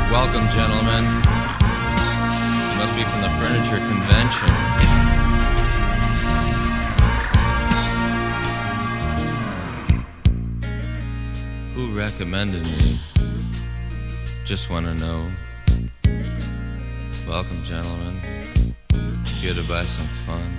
Welcome, gentlemen. Must be from the Furniture Convention. Who recommended me? Just want to know. Welcome, gentlemen. Here to buy some fun.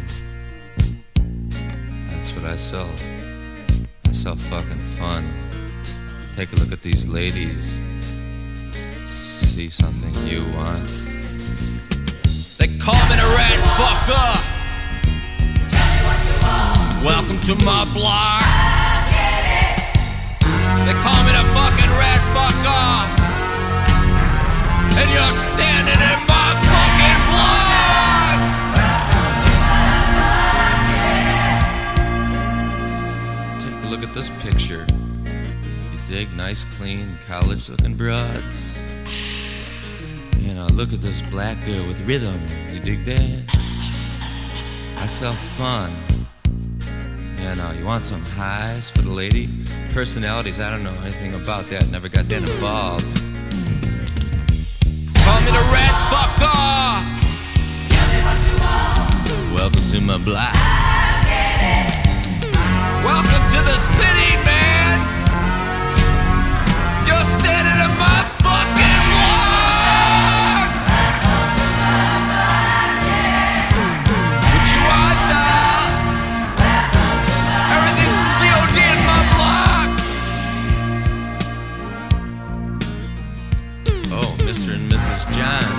That's what I sell. I sell fucking fun. Take a look at these ladies. See something you want. They call me the red fucker. Welcome to my block. They call me the fucking red fucker. And you're standing in my fucking blood. Take a look at this picture. You dig? Nice, clean, college-looking broads. You know, look at this black girl with rhythm. You dig that? I sell fun. You know, you want some highs for the lady? Personalities, I don't know anything about that. Never got that involved. Call me the red fucker. Tell me what you want. Welcome to my block. Welcome to the city, man. You're standing in my fucking block. What you want now? Everything's COD in my block. Oh, Mr. and Mrs. John.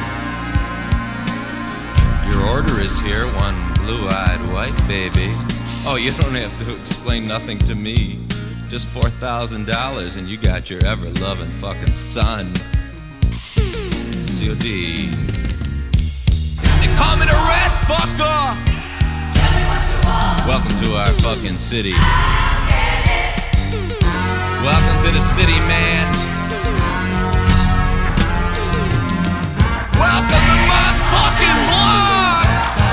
Your order is here, one blue-eyed white baby. Oh, you don't have to explain nothing to me. Just $4,000 and you got your ever-loving fucking son. COD. They call me the red fucker. Tell me what you want. Welcome to our fucking city. Welcome to the city, man. Welcome to my fucking block.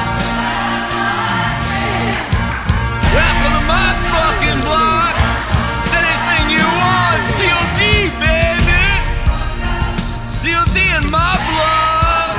Welcome to my fucking block. Anything you want, COD, baby. COD in my blood.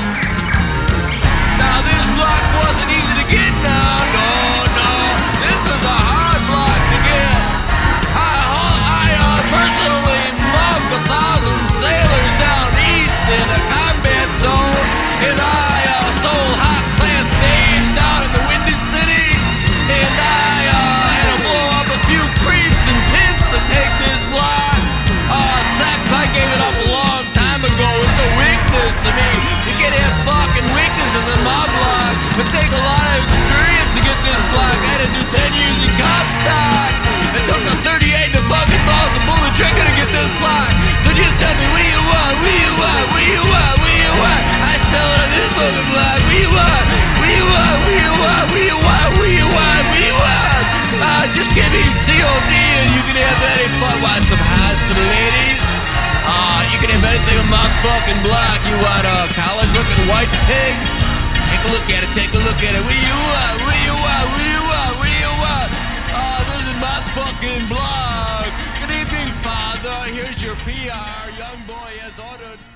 Now this block wasn't easy to get now, no. This is a hard block to get. I personally mugged 1,000 sailors down east in a combat zone. And I sold high-class babes down in the Windy City. And I had to blow up a few creeps and pimps to take this block. Sex, I gave it up a long time ago. It's a weakness to me. You can't have fucking weaknesses in my block. It takes a lot of experience to get this block. I had to do 10 years in Comstock. It took a 38 to fucking balls of bullet trigger to get this block. So just tell me, what do you want? What do you want? What do you want? What do you want? I still on this fucking block. What do you want? What do you want? What do you want? What do you want? What do you want? What do you want? Just give me COD and you can have any fun. Want some highs for the ladies? You can have anything on my fucking block. You want a college-looking white pig? Take a look at it. Take a look at it. What do you want? What do you want? What do you want? What do you want? This is my fucking block. Good evening, father. Here's your PR. Young boy has ordered.